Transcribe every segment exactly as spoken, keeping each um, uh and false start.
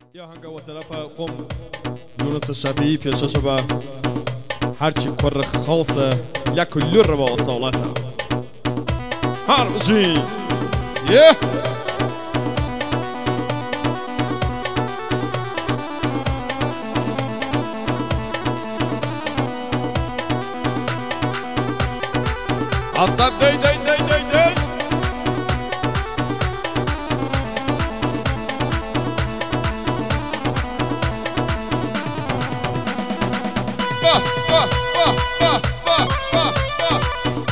یا هنگا و طرف قم یونس شفیعی پیشش به هرچی کر خاصه یک لور با اصالته هر بشین یه اصلا دی دی دی دی دی با با با با با با با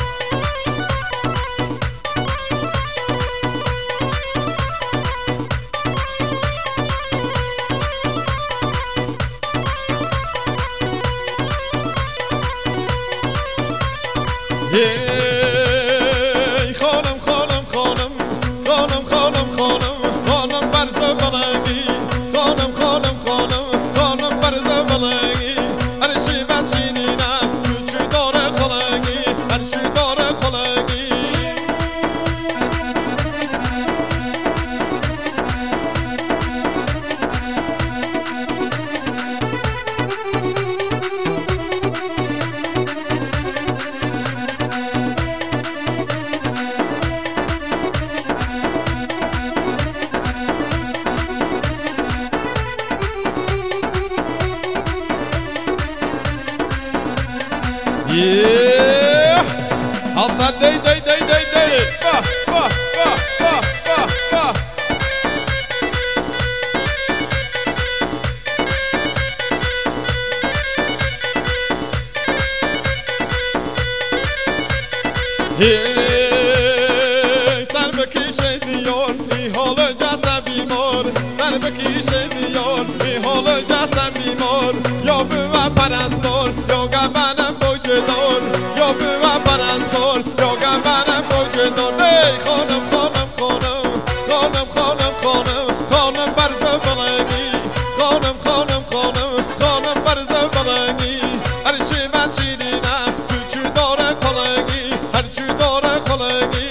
هی خانم خانم خانم خانم خانم خانم خانم برز بلندی خانم خانم خانم خانم برز بلندی هر چی بچینی نه چی داره خلنگی هر چی داره خلنگی Yeah, Hasan dey dey dey dey dey, bah bah bah bah bah bah. Hey, sen bekişe diyor, ihol casa bimor. Sen bekişe diyor, ihol casa bimor. Yo büva parastor, yo gabanam bojdor. Yo büva parastor, yo gabanam bojdor. Hey, خانم خانم خانم خانم خانم خانم خانم برز بلندی خانم خانم خانم خانم برز بلندی هر چی بچینم تو چی داره خلنگی هر چی داره خلنگی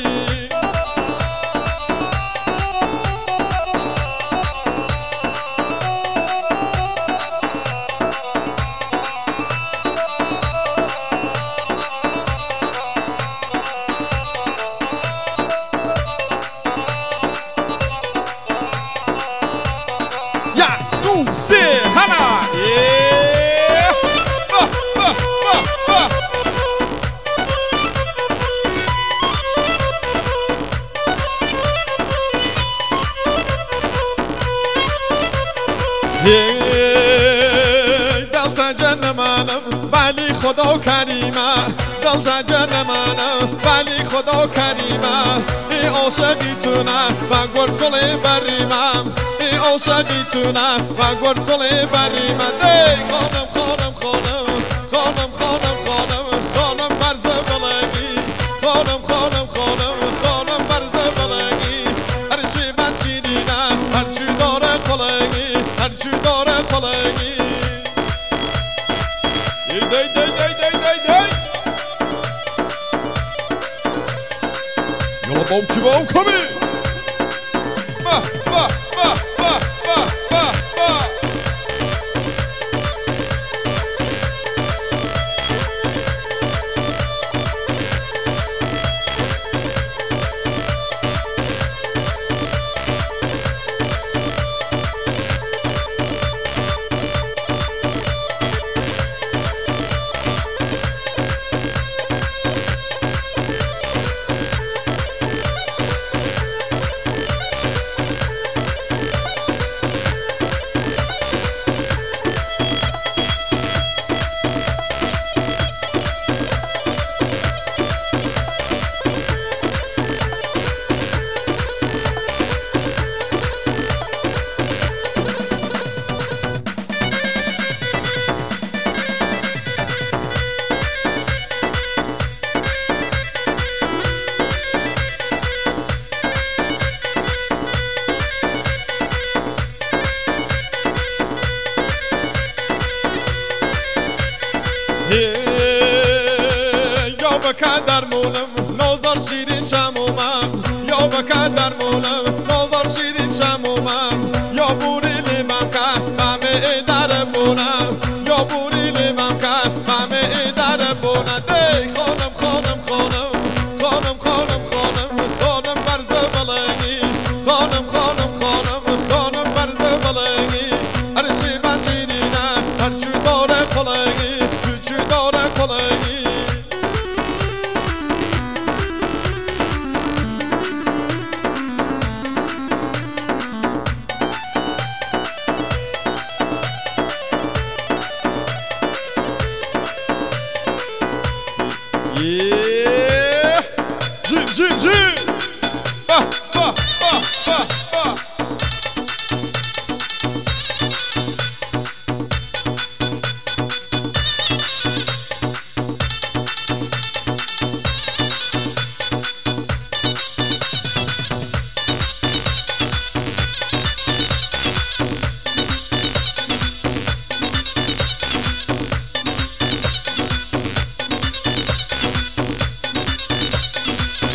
دلتا جنمانم ولی خدا کریمه دلتا جنمانم ولی خدا کریمه ای عاشقی تونه و گرد گلی بریمم ای عاشقی تونه و گرد گلی بریمم دی خانم خانم خانم خانم خانم خانم خانم برز بلندی خانم خانم خانم خانم برز بلندی هر چی بچینی نه هر چی داره خلنگی هر چی داره خلنگی دی دی دی دی دی دی یالا بام کی بام کمی با با با با با با با یا بکن درمونم نازار شیرین شمومم یا بکن درمونم نازار شیرین شمومم یا بوری لیمم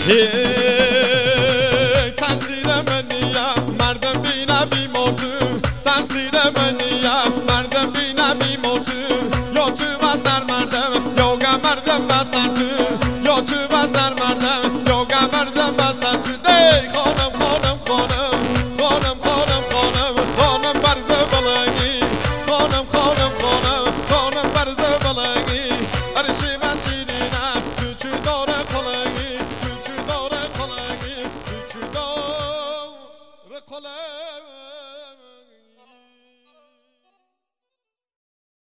ای